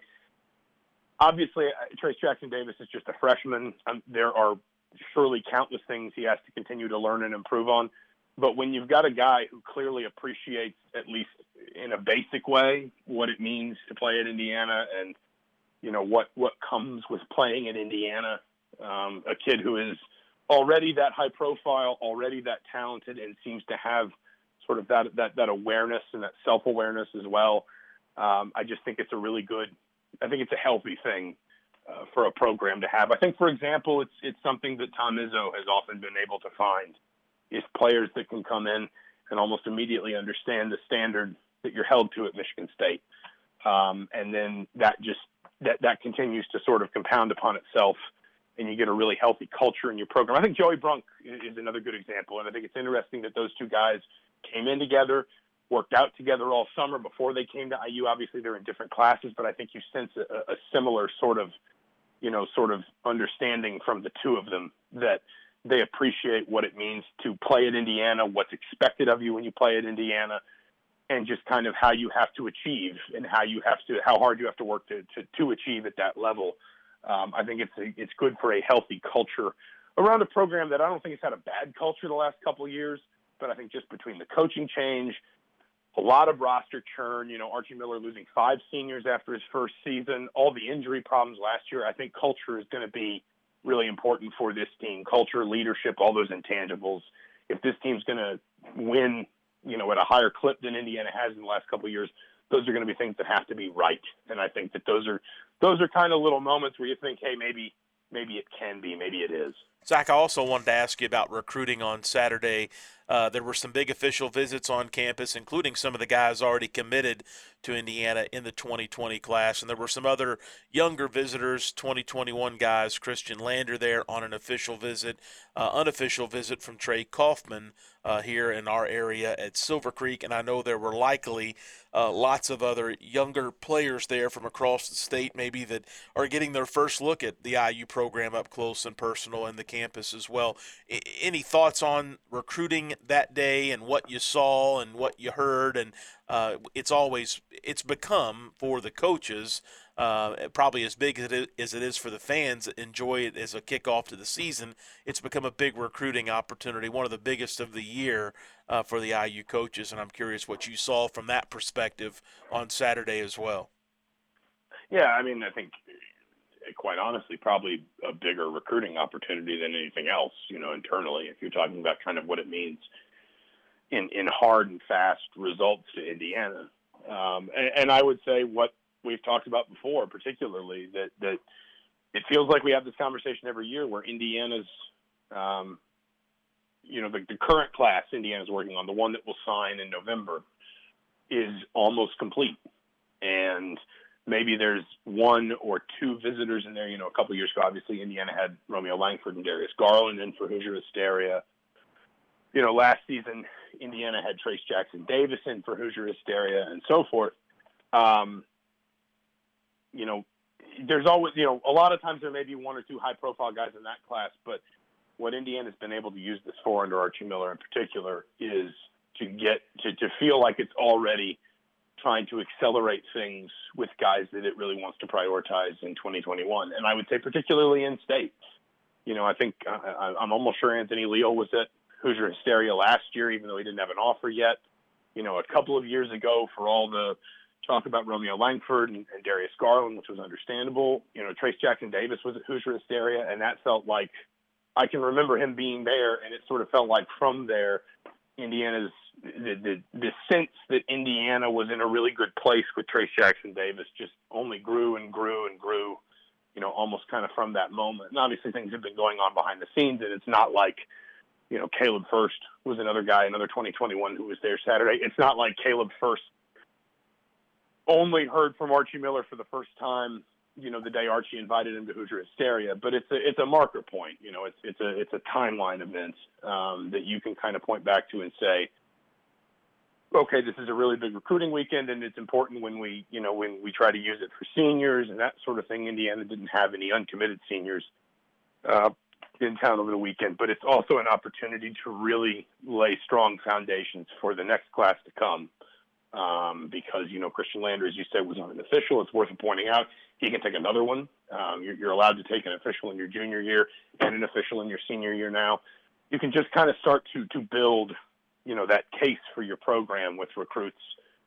Speaker 8: Obviously, Trayce Jackson-Davis is just a freshman. Um, there are surely countless things he has to continue to learn and improve on. But when you've got a guy who clearly appreciates, at least in a basic way, what it means to play at Indiana and, you know, what, what comes with playing at Indiana, um, a kid who is already that high profile, already that talented, and seems to have sort of that, that, that awareness and that self-awareness as well. Um, I just think it's a really good, I think it's a healthy thing uh, for a program to have. I think, for example, it's, it's something that Tom Izzo has often been able to find, is players that can come in and almost immediately understand the standard that you're held to at Michigan State. Um, and then that just, that, that continues to sort of compound upon itself, and you get a really healthy culture in your program. I think Joey Brunk is another good example, and I think it's interesting that those two guys came in together, worked out together all summer before they came to I U. Obviously, they're in different classes, but I think you sense a, a similar sort of, you know, sort of understanding from the two of them that they appreciate what it means to play at Indiana, what's expected of you when you play at Indiana, and just kind of how you have to achieve and how you have to, how hard you have to work to to, to achieve at that level. Um, I think it's a, it's good for a healthy culture around a program that I don't think has had a bad culture the last couple of years, but I think just between the coaching change, a lot of roster churn, you know, Archie Miller losing five seniors after his first season, all the injury problems last year, I think culture is going to be really important for this team. Culture, leadership, all those intangibles. If this team's going to win, you know, at a higher clip than Indiana has in the last couple of years, those are going to be things that have to be right. And I think that those are those are kind of little moments where you think, hey, maybe maybe it can be, maybe it is.
Speaker 6: Zach, I also wanted to ask you about recruiting on Saturday. Uh, there were some big official visits on campus, including some of the guys already committed to Indiana in the twenty twenty class. And there were some other younger visitors, twenty twenty-one guys, Christian Lander there on an official visit, uh, unofficial visit from Trey Kaufman uh, here in our area at Silver Creek. And I know there were likely uh, lots of other younger players there from across the state, maybe that are getting their first look at the I U program up close and personal and the campus as well. I- any thoughts on recruiting that day and what you saw and what you heard? And uh, it's always it's become for the coaches uh, probably as big as it, is, as it is for the fans, enjoy it as a kickoff to the season. It's become a big recruiting opportunity, one of the biggest of the year uh, for the I U coaches, and I'm curious what you saw from that perspective on Saturday as well.
Speaker 8: Yeah, I mean, I think quite honestly, probably a bigger recruiting opportunity than anything else, you know, internally, if you're talking about kind of what it means in, in hard and fast results to Indiana. Um, and, and I would say what we've talked about before, particularly that, that it feels like we have this conversation every year where Indiana's, um, you know, the, the current class Indiana's working on, the one that will sign in November, is almost complete. And maybe there's one or two visitors in there. You know, a couple of years ago, obviously, Indiana had Romeo Langford and Darius Garland in for Hoosier Hysteria. You know, last season, Indiana had Trace Jackson Davis in for Hoosier Hysteria and so forth. Um, you know, there's always, you know, a lot of times there may be one or two high-profile guys in that class, but what Indiana's been able to use this for under Archie Miller in particular is to get to, to feel like it's already trying to accelerate things with guys that it really wants to prioritize in twenty twenty-one. And I would say particularly in state. You know, I think uh, I'm almost sure Anthony Leo was at Hoosier Hysteria last year, even though he didn't have an offer yet. You know, a couple of years ago, for all the talk about Romeo Langford and, and Darius Garland, which was understandable, you know, Trace Jackson Davis was at Hoosier Hysteria, and that felt like, I can remember him being there, and it sort of felt like from there, Indiana's The, the the sense that Indiana was in a really good place with Trace Jackson Davis just only grew and grew and grew, you know, almost kind of from that moment. And obviously things have been going on behind the scenes, and it's not like, you know, Caleb First was another guy, another twenty twenty-one who was there Saturday. It's not like Caleb First only heard from Archie Miller for the first time, you know, the day Archie invited him to Hoosier Hysteria, but it's a, it's a marker point. You know, it's, it's a, it's a timeline event um, that you can kind of point back to and say, okay, this is a really big recruiting weekend, and it's important when we, you know, when we try to use it for seniors and that sort of thing. Indiana didn't have any uncommitted seniors uh, in town over the weekend, but it's also an opportunity to really lay strong foundations for the next class to come. Um, because, you know, Christian Lander, as you said, was not an official. It's worth pointing out he can take another one. Um, you're, you're allowed to take an official in your junior year and an official in your senior year now. You can just kind of start to to build, you know, that case for your program with recruits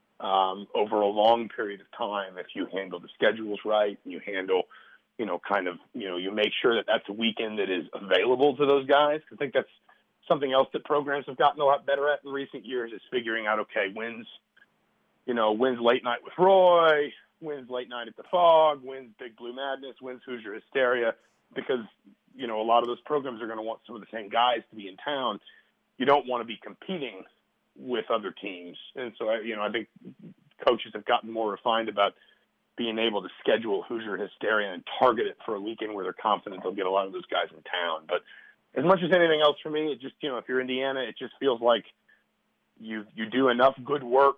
Speaker 8: um, over a long period of time. If you handle the schedules right, and you handle, you know, kind of, you know, you make sure that that's a weekend that is available to those guys. I think that's something else that programs have gotten a lot better at in recent years, is figuring out, okay, when's, you know, when's late night with Roy, when's late night at the Fog, when's Big Blue Madness, when's Hoosier Hysteria, because, you know, a lot of those programs are going to want some of the same guys to be in town. You don't want to be competing with other teams. And so, you know, I think coaches have gotten more refined about being able to schedule Hoosier Hysteria and target it for a weekend where they're confident they'll get a lot of those guys in town. But as much as anything else for me, it just, you know, if you're Indiana, it just feels like you you do enough good work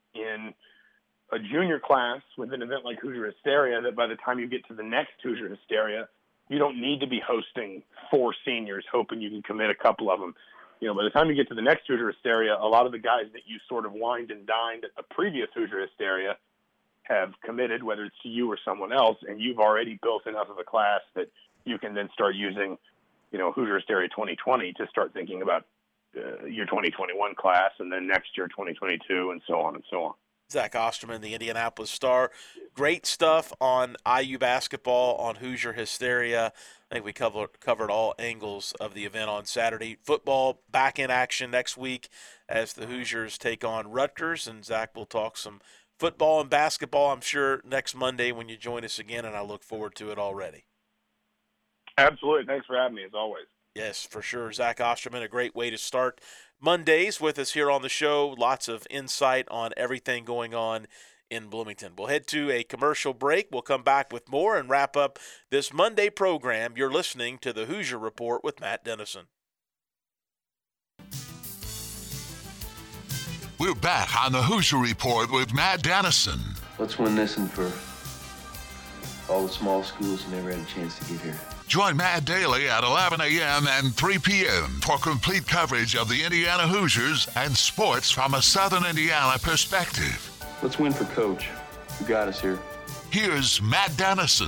Speaker 8: in a junior class with an event like Hoosier Hysteria that by the time you get to the next Hoosier Hysteria, you don't need to be hosting four seniors hoping you can commit a couple of them. You know, by the time you get to the next Hoosier Hysteria, a lot of the guys that you sort of wined and dined at the previous Hoosier Hysteria have committed, whether it's to you or someone else, and you've already built enough of a class that you can then start using, you know, Hoosier Hysteria twenty twenty to start thinking about uh, your twenty twenty-one class, and then next year twenty twenty-two, and so on and so on.
Speaker 6: Zach Osterman, the Indianapolis Star. Great stuff on I U basketball, on Hoosier Hysteria. I think we covered, covered all angles of the event on Saturday. Football back in action next week as the Hoosiers take on Rutgers, and Zach will talk some football and basketball, I'm sure, next Monday when you join us again, and I look forward to it already.
Speaker 8: Absolutely. Thanks for having me, as always.
Speaker 6: Yes, for sure. Zach Osterman, a great way to start Mondays with us here on the show. Lots of insight on everything going on in Bloomington. We'll head to a commercial break. We'll come back with more and wrap up this Monday program. You're listening to the Hoosier Report with Matt Dennison.
Speaker 1: We're back on the Hoosier Report with Matt Dennison.
Speaker 9: Let's win this one for all the small schools who never had a chance to get here.
Speaker 1: Join Matt daily at eleven a.m. and three p.m. for complete coverage of the Indiana Hoosiers and sports from a Southern Indiana perspective.
Speaker 9: Let's win for Coach, who got us here.
Speaker 1: Here's Matt Dennison.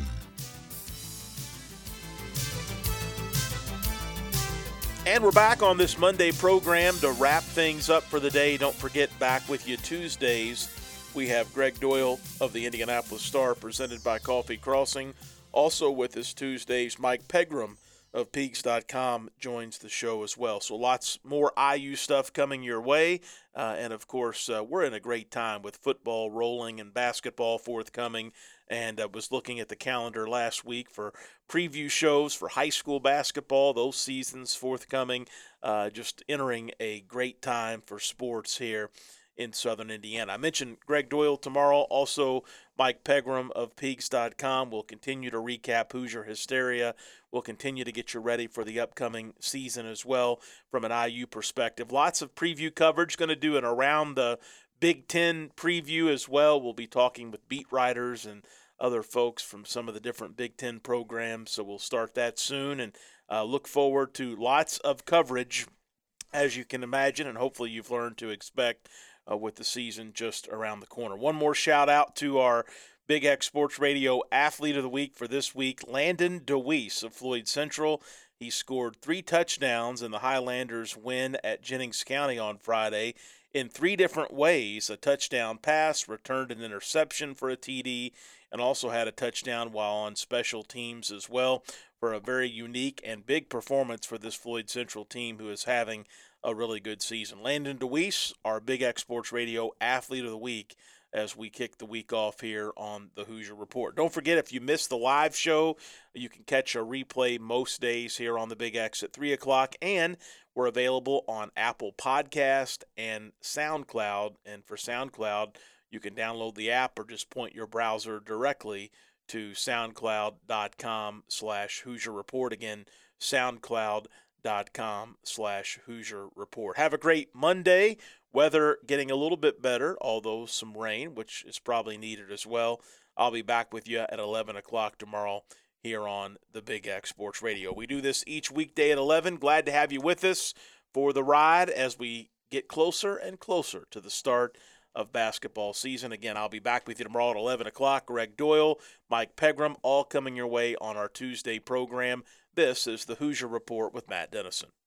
Speaker 6: And we're back on this Monday program to wrap things up for the day. Don't forget, back with you Tuesdays, we have Greg Doyle of the Indianapolis Star, presented by Coffee Crossing. Also with us Tuesdays, Mike Pegram of Peaks dot com joins the show as well. So lots more I U stuff coming your way. Uh, and, of course, uh, we're in a great time with football rolling and basketball forthcoming. And I was looking at the calendar last week for preview shows for high school basketball, those seasons forthcoming. Uh, just entering a great time for sports here in Southern Indiana. I mentioned Greg Doyle tomorrow, also Mike Pegram of Peaks dot com. We'll continue to recap Hoosier Hysteria. We'll continue to get you ready for the upcoming season as well from an I U perspective. Lots of preview coverage, going to do an around the Big Ten preview as well. We'll be talking with beat writers and other folks from some of the different Big Ten programs, so we'll start that soon and uh, look forward to lots of coverage, as you can imagine, and hopefully you've learned to expect uh, with the season just around the corner. One more shout out to our Big X Sports Radio Athlete of the Week for this week, Landon DeWeese of Floyd Central. He scored three touchdowns in the Highlanders' win at Jennings County on Friday in three different ways: a touchdown pass, returned an interception for a T D, and also had a touchdown while on special teams as well, for a very unique and big performance for this Floyd Central team, who is having a really good season. Landon DeWeese, our Big X Sports Radio Athlete of the Week, as we kick the week off here on the Hoosier Report. Don't forget, if you missed the live show, you can catch a replay most days here on the Big X at three o'clock, and we're available on Apple Podcast and SoundCloud. And for SoundCloud, you can download the app or just point your browser directly to soundcloud.com slash Hoosier Report. Again, soundcloud.com slash Hoosier Report. Have a great Monday. Weather getting a little bit better, although some rain, which is probably needed as well. I'll be back with you at eleven o'clock tomorrow here on the Big X Sports Radio. We do this each weekday at eleven. Glad to have you with us for the ride as we get closer and closer to the start of basketball season. Again, I'll be back with you tomorrow at eleven o'clock. Greg Doyle, Mike Pegram, all coming your way on our Tuesday program. This is the Hoosier Report with Matt Dennison.